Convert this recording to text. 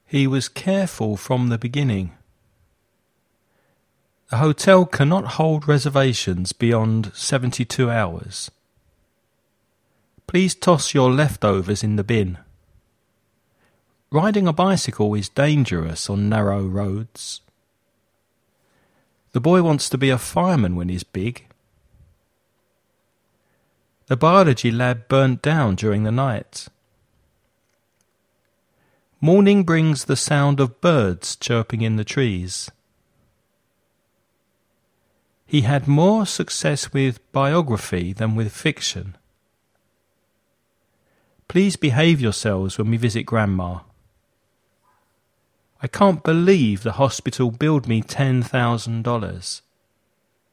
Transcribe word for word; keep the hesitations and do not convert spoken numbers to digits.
He was careful from the beginning. The hotel cannot hold reservations beyond seventy-two hours. Please toss your leftovers in the bin. Riding a bicycle is dangerous on narrow roads. The boy wants to be a fireman when he's big. The biology lab burnt down during the night. Morning brings the sound of birds chirping in the trees. He had more success with biography than with fiction. Please behave yourselves when we visit Grandma. I can't believe the hospital billed me ten thousand dollars.